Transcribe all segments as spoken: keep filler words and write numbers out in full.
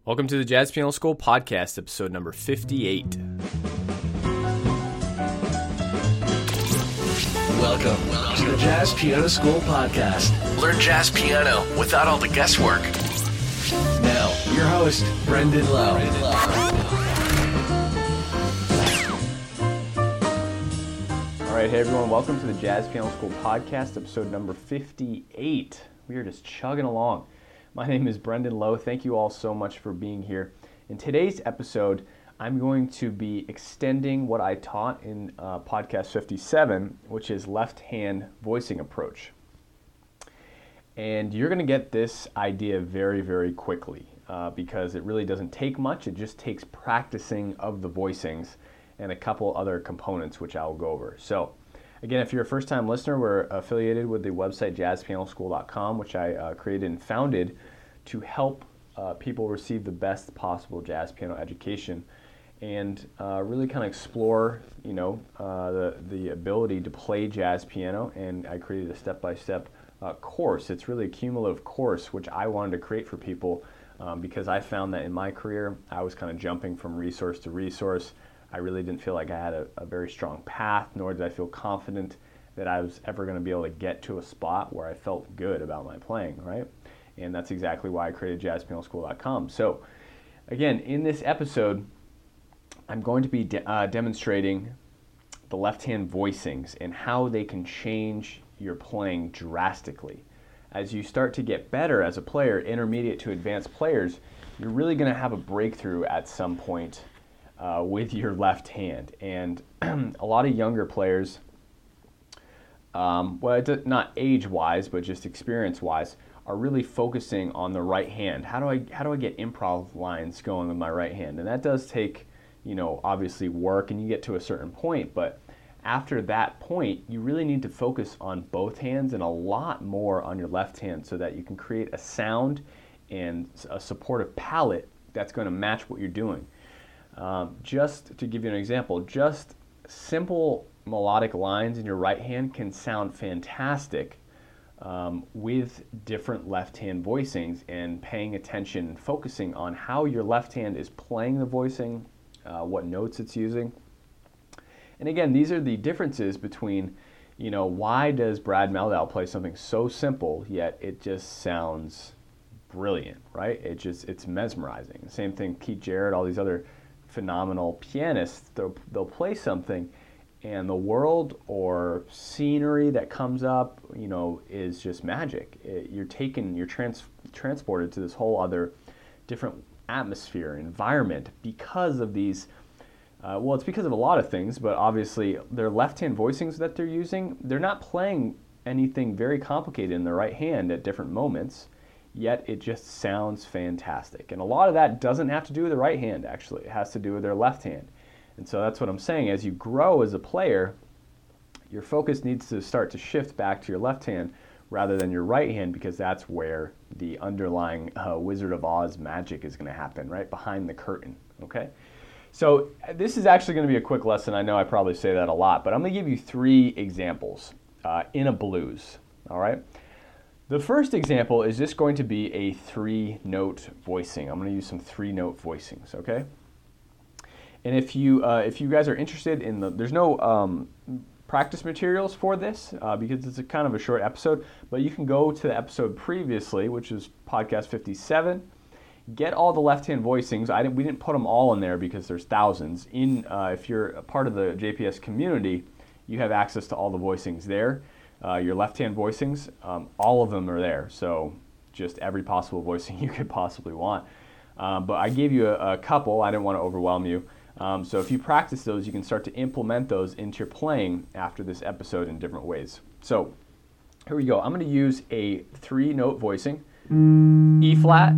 Welcome to the Jazz Piano School podcast, episode number fifty-eight. Welcome, Welcome to the Jazz Piano School podcast. Learn jazz piano without all the guesswork. Now, your host, Brendan Lowe. Brendan Lowe. All right, hey everyone, welcome to the Jazz Piano School podcast, episode number fifty-eight. We are just chugging along. My name is Brendan Lowe. Thank you all so much for being here. In today's episode, I'm going to be extending what I taught in uh, podcast fifty-seven, which is left-hand voicing approach. And you're going to get this idea very, very quickly uh, because it really doesn't take much. It just takes practicing of the voicings and a couple other components, which I'll go over. So, again, if you're a first-time listener, we're affiliated with the website jazz piano school dot com, which I uh, created and founded to help uh, people receive the best possible jazz piano education and uh, really kind of explore, you know, uh, the, the ability to play jazz piano. And I created a step-by-step uh, course. It's really a cumulative course, which I wanted to create for people um, because I found that in my career, I was kind of jumping from resource to resource. I really didn't feel like I had a, a very strong path, nor did I feel confident that I was ever going to be able to get to a spot where I felt good about my playing, right? And that's exactly why I created jazz piano school dot com. So, again, in this episode, I'm going to be de- uh, demonstrating the left-hand voicings and how they can change your playing drastically. As you start to get better as a player, intermediate to advanced players, you're really going to have a breakthrough at some point Uh, with your left hand. And a lot of younger players, um, well, it's not age-wise, but just experience-wise, are really focusing on the right hand. How do I how do I get improv lines going with my right hand? And that does take, you know, obviously work, and you get to a certain point. But after that point, you really need to focus on both hands and a lot more on your left hand so that you can create a sound and a supportive palette that's going to match what you're doing. Um, just to give you an example, just simple melodic lines in your right hand can sound fantastic um, with different left hand voicings, and paying attention and focusing on how your left hand is playing the voicing, uh, what notes it's using. And again, these are the differences between, you know, why does Brad Mehldau play something so simple yet it just sounds brilliant, right? It just, it's mesmerizing. Same thing, Keith Jarrett, all these other phenomenal pianists, they'll, they'll play something and the world or scenery that comes up, you know, is just magic. It, you're taken, you're trans, transported to this whole other different atmosphere, environment because of these, uh, well, it's because of a lot of things, but obviously their left-hand voicings that they're using, they're not playing anything very complicated in the right hand at different moments, yet it just sounds fantastic. And a lot of that doesn't have to do with the right hand, actually. It has to do with their left hand. And so that's what I'm saying. As you grow as a player, your focus needs to start to shift back to your left hand rather than your right hand, because that's where the underlying uh, Wizard of Oz magic is going to happen, right behind the curtain, okay? So this is actually going to be a quick lesson. I know I probably say that a lot, but I'm going to give you three examples uh, in a blues, all right? The first example is just going to be a three-note voicing. I'm going to use some three-note voicings, okay? And if you uh, if you guys are interested in the, there's no um, practice materials for this uh, because it's a kind of a short episode, but you can go to the episode previously, which is podcast fifty-seven. Get all the left-hand voicings. I didn't, we didn't put them all in there because there's thousands. In uh, if you're a part of the J P S community, you have access to all the voicings there. Uh, your left-hand voicings, um, all of them are there. So just every possible voicing you could possibly want. Um, but I gave you a, a couple. I didn't want to overwhelm you. Um, so if you practice those, you can start to implement those into your playing after this episode in different ways. So here we go. I'm going to use a three-note voicing: E flat,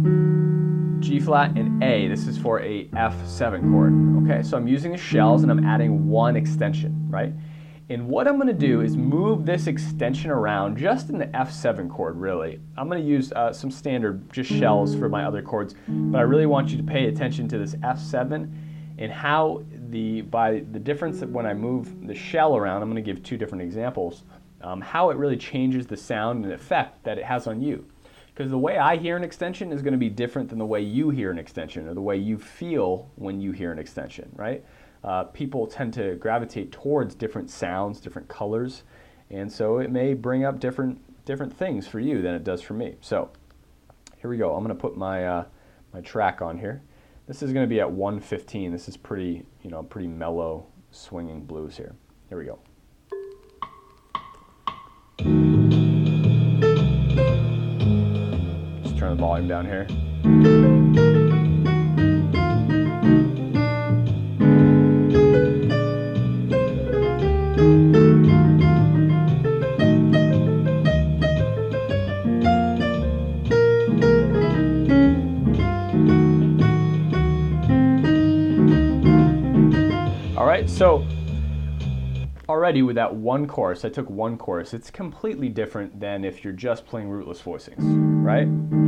G flat, and A. This is for a F seven chord. Okay, so I'm using the shells and I'm adding one extension, right? And what I'm going to do is move this extension around just in the F seven chord, really. I'm going to use uh, some standard just shells for my other chords, but I really want you to pay attention to this F seven and how the, by the difference that when I move the shell around, I'm going to give two different examples, um, how it really changes the sound and effect that it has on you. Because the way I hear an extension is going to be different than the way you hear an extension or the way you feel when you hear an extension, right? Uh, people tend to gravitate towards different sounds, different colors, and so it may bring up different different things for you than it does for me. So here we go. I'm going to put my uh, my track on here. This is going to be at one fifteen. This is pretty, you know, pretty mellow swinging blues here. Here we go. Just turn the volume down here. All right, so already with that one chorus, I took one chorus, it's completely different than if you're just playing rootless voicings, right?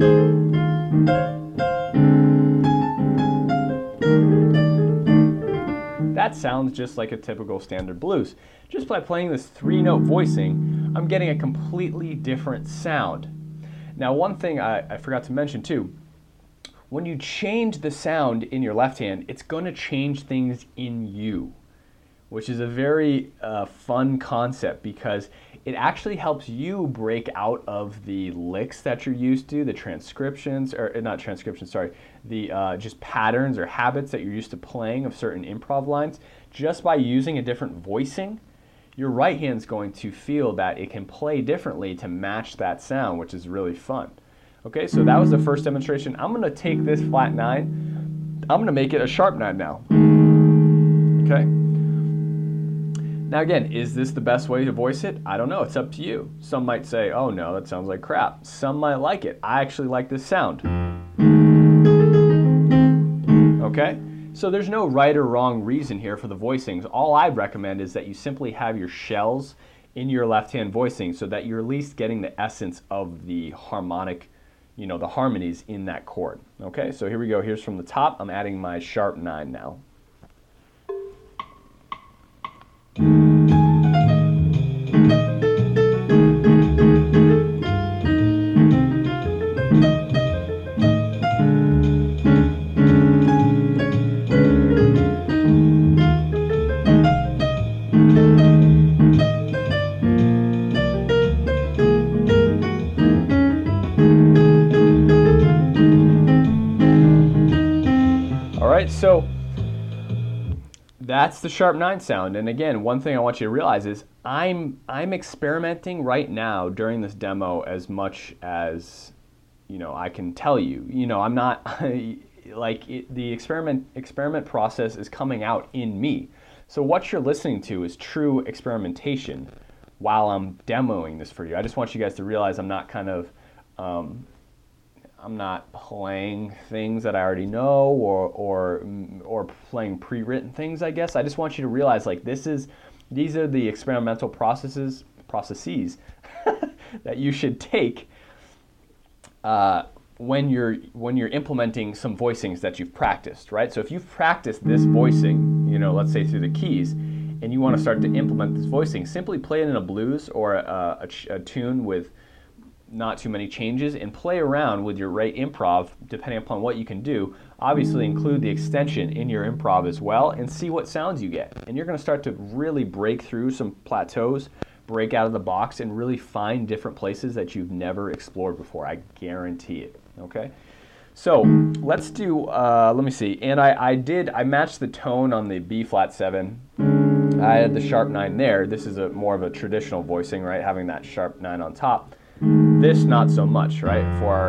That sounds just like a typical standard blues. Just by playing this three-note voicing, I'm getting a completely different sound. Now, one thing I, I forgot to mention too, when you change the sound in your left hand, it's going to change things in you, which is a very uh, fun concept because it actually helps you break out of the licks that you're used to, the transcriptions, or not transcriptions, sorry, the uh, just patterns or habits that you're used to playing of certain improv lines. Just by using a different voicing, your right hand's going to feel that it can play differently to match that sound, which is really fun. Okay, so that was the first demonstration. I'm gonna take this flat nine, I'm gonna make it a sharp nine now. Okay. Now again, is this the best way to voice it? I don't know, it's up to you. Some might say, oh no, that sounds like crap. Some might like it. I actually like this sound. Okay, so there's no right or wrong reason here for the voicings. All I'd recommend is that you simply have your shells in your left hand voicing so that you're at least getting the essence of the harmonic, you know, the harmonies in that chord. Okay, so here we go. Here's from the top. I'm adding my sharp nine now. So that's the sharp nine sound. And again, one thing I want you to realize is I'm I'm experimenting right now during this demo as much as, you know, I can tell you. You know, I'm not like it, the experiment experiment process is coming out in me. So what you're listening to is true experimentation while I'm demoing this for you. I just want you guys to realize I'm not kind of um, I'm not playing things that I already know or or or playing pre-written things, I guess. I just want you to realize like this is these are the experimental processes processes that you should take uh, when you're when you're implementing some voicings that you've practiced, right? So if you've practiced this voicing, you know, let's say through the keys, and you want to start to implement this voicing, simply play it in a blues or a, a, a tune with not too many changes and play around with your right improv depending upon what you can do. Obviously include the extension in your improv as well and see what sounds you get. And you're going to start to really break through some plateaus, break out of the box, and really find different places that you've never explored before. I guarantee it. Okay? So let's do, uh, let me see. And I, I did, I matched the tone on the B flat seven. I had the sharp nine there. This is a more of a traditional voicing, right? Having that sharp nine on top. This not so much, right? For,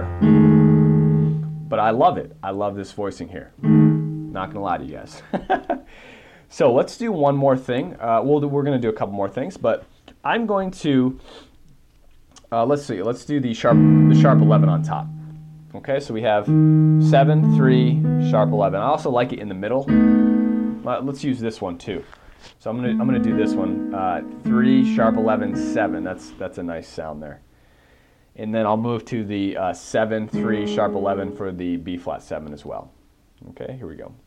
but I love it. I love this voicing here. Not gonna lie to you guys. So let's do one more thing. Uh, we'll do, we're gonna do a couple more things, but I'm going to uh, let's see. Let's do the sharp the sharp eleven on top. Okay, so we have seven, three, sharp eleven. I also like it in the middle. Uh, let's use this one too. So I'm gonna I'm gonna do this one. Uh, three, sharp eleven, seven. That's that's a nice sound there. And then I'll move to the uh, seven, three, sharp eleven for the B flat seven as well. Okay, here we go.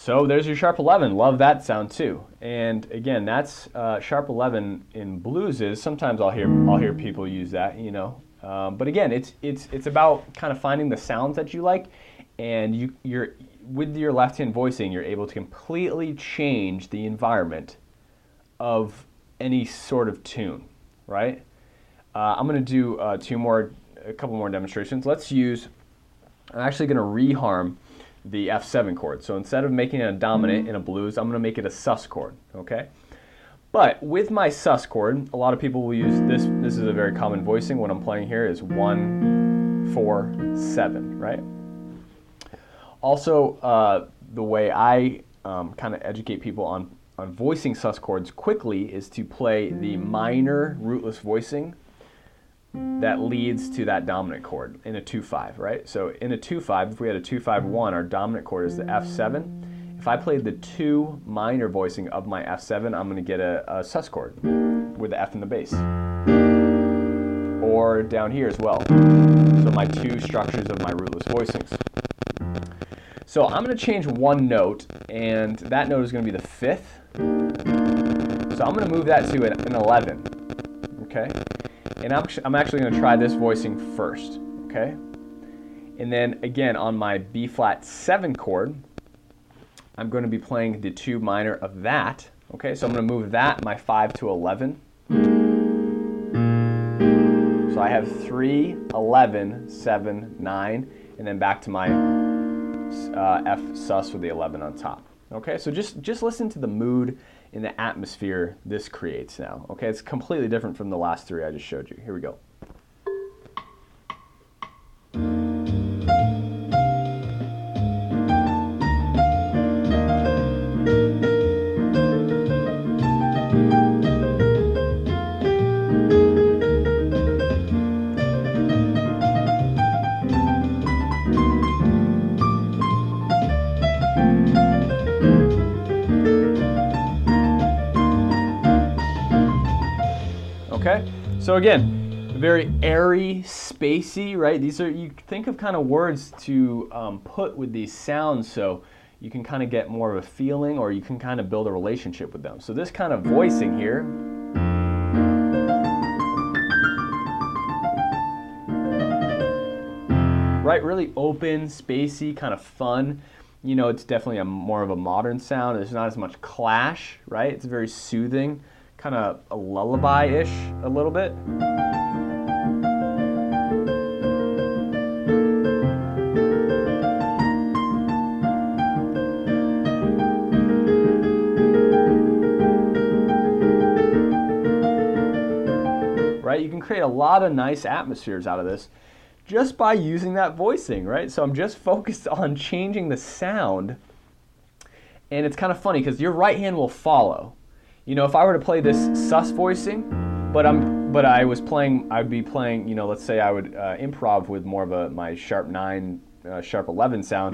So there's your sharp eleven. Love that sound too. And again, that's uh, sharp eleven in blues. Is sometimes I'll hear I'll hear people use that, you know. Um, but again, it's it's it's about kind of finding the sounds that you like, and you you're with your left hand voicing, you're able to completely change the environment of any sort of tune, right? Uh, I'm going to do uh, two more, a couple more demonstrations. Let's use. I'm actually going to reharm the F seven chord. So instead of making it a dominant in a blues, I'm going to make it a sus chord, okay? But with my sus chord, a lot of people will use this. This is a very common voicing. What I'm playing here is one, four, seven, right? Also, uh, the way I um, kind of educate people on, on voicing sus chords quickly is to play the minor rootless voicing that leads to that dominant chord in a two five, right? So in a two five, if we had a two five one, our dominant chord is the F seven. If I played the two minor voicing of my F seven, I'm going to get a, a sus chord with the F in the bass. Or down here as well. So my two structures of my rootless voicings. So I'm going to change one note, and that note is going to be the fifth. So I'm going to move that to an, an eleven, okay? And I'm, I'm actually going to try this voicing first, okay? And then again, on my B flat seven chord, I'm going to be playing the two minor of that, okay? So I'm going to move that, my five to eleven. So I have three, eleven, seven, nine, and then back to my uh, F sus with the eleven on top. Okay, so just, just listen to the mood and the atmosphere this creates now. Okay, it's completely different from the last three I just showed you. Here we go. Okay, so again, very airy, spacey, right? These are, you think of kind of words to um, put with these sounds so you can kind of get more of a feeling, or you can kind of build a relationship with them. So this kind of voicing here, right, really open, spacey, kind of fun. You know, it's definitely a more of a modern sound. There's not as much clash, right? It's very soothing. Kind of a lullaby-ish a little bit. Right? You can create a lot of nice atmospheres out of this just by using that voicing, right? So I'm just focused on changing the sound, and it's kind of funny because your right hand will follow. You know, if I were to play this sus voicing, but I'm, but I was playing, I'd be playing, you know, let's say I would uh, improv with more of a my sharp nine, uh, sharp eleven sound.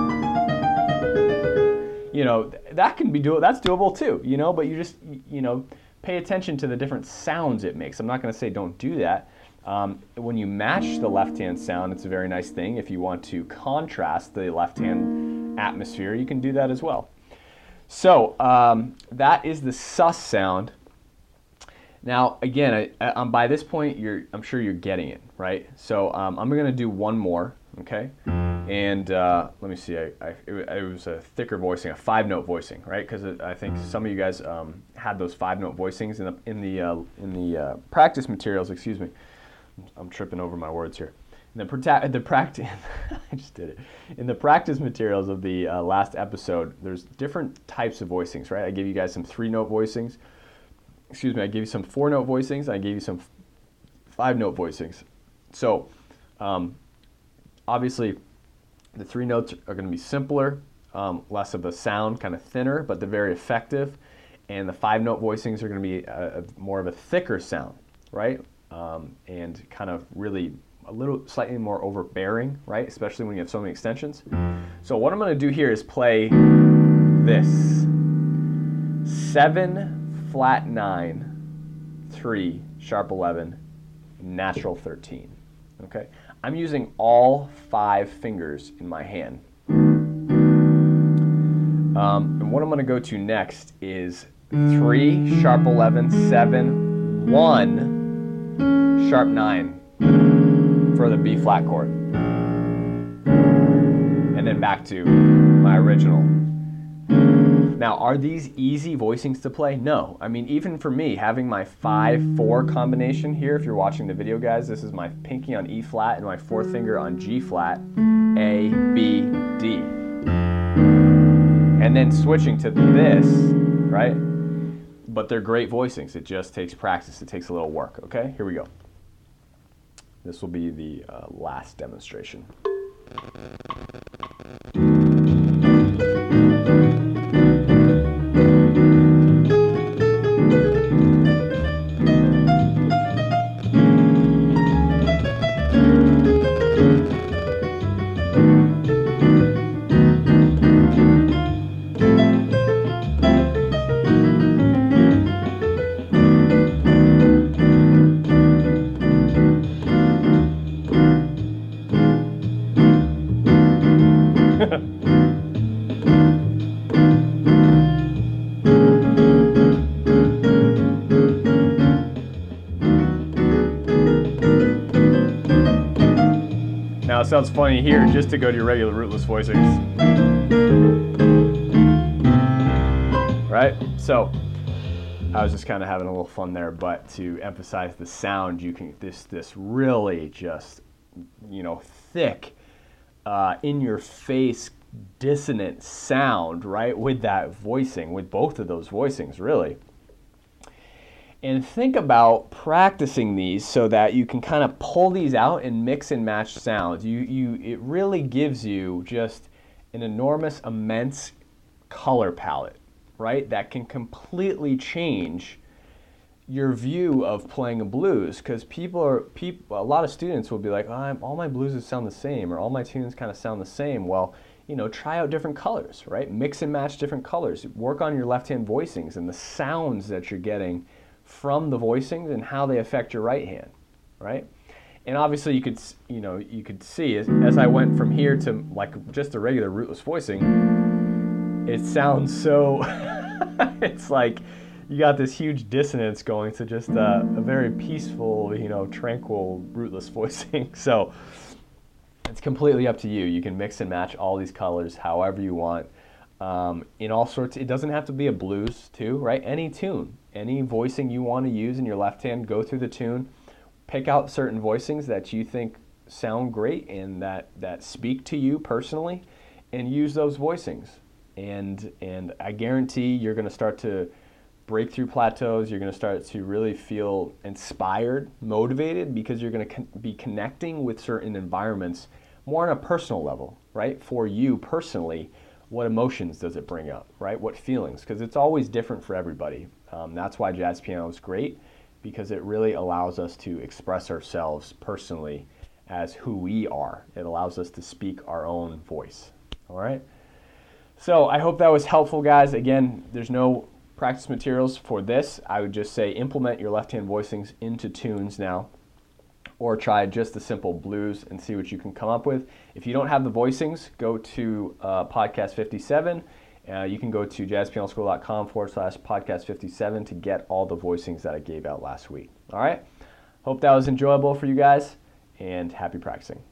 You know, that can be do that's doable too. You know, but you just, you know, pay attention to the different sounds it makes. I'm not going to say don't do that. Um, when you match the left-hand sound, it's a very nice thing. If you want to contrast the left-hand atmosphere, you can do that as well. So um, that is the sus sound. Now, again, I, I, um, by this point, you're, I'm sure you're getting it, right? So um, I'm going to do one more, okay? And uh, let me see. I, I, it, it was a thicker voicing, a five-note voicing, right? Because I think some of you guys um, had those five-note voicings in the in the uh, in the uh, practice materials. Excuse me, I'm tripping over my words here. In the, the practice, I just did it. In the practice materials of the uh, last episode, there's different types of voicings, right? I gave you guys some three-note voicings. Excuse me, I gave you some four-note voicings. I gave you some five-note voicings. So, um, obviously, the three notes are going to be simpler, um, less of a sound, kind of thinner, but they're very effective. And the five-note voicings are going to be a, a more of a thicker sound, right? Um, and kind of really a little slightly more overbearing, right? Especially when you have so many extensions. So what I'm going to do here is play this. Seven, flat nine, three, sharp eleven, natural thirteen. Okay? I'm using all five fingers in my hand. Um, and what I'm going to go to next is three, sharp eleven, seven, one, sharp nine for the B flat chord. And then back to my original. Now, are these easy voicings to play? No. I mean, even for me, having my five four combination here, if you're watching the video, guys, this is my pinky on E flat and my fourth finger on G flat, A, B, D. And then switching to this, right? But they're great voicings. It just takes practice. It takes a little work, okay? Here we go. This will be the uh, last demonstration. Now it sounds funny here just to go to your regular rootless voicings. Right? So I was just kind of having a little fun there, but to emphasize the sound, you can this this really just, you know, thick, uh, in your face, dissonant sound, right? With that voicing, with both of those voicings, really. And think about practicing these so that you can kind of pull these out and mix and match sounds. You, you, it really gives you just an enormous, immense color palette, right? That can completely change your view of playing a blues, because people are, people, a lot of students will be like, oh, I'm, all my blueses sound the same, or all my tunes kind of sound the same. Well, you know, try out different colors, right? Mix and match different colors. Work on your left-hand voicings and the sounds that you're getting from the voicings and how they affect your right hand, right? And obviously you could, you know, you could see as, as I went from here to like just a regular rootless voicing, it sounds so, it's like you got this huge dissonance going to just a, a very peaceful, you know, tranquil rootless voicing. So it's completely up to you. You can mix and match all these colors however you want. Um, in all sorts, it doesn't have to be a blues too, right? Any tune, any voicing you want to use in your left hand, go through the tune, pick out certain voicings that you think sound great and that, that speak to you personally, and use those voicings. And, and I guarantee you're going to start to break through plateaus. You're going to start to really feel inspired, motivated, because you're going to con- be connecting with certain environments more on a personal level, right? For you personally, what emotions does it bring up, right? What feelings? Because it's always different for everybody. Um, that's why jazz piano is great, because it really allows us to express ourselves personally as who we are. It allows us to speak our own voice, all right? So I hope that was helpful, guys. Again, there's no practice materials for this. I would just say implement your left-hand voicings into tunes now, or try just the simple blues and see what you can come up with. If you don't have the voicings, go to uh, podcast fifty-seven. Uh, you can go to jazzpianoschool.com forward slash podcast 57 to get all the voicings that I gave out last week. All right? Hope that was enjoyable for you guys, and happy practicing.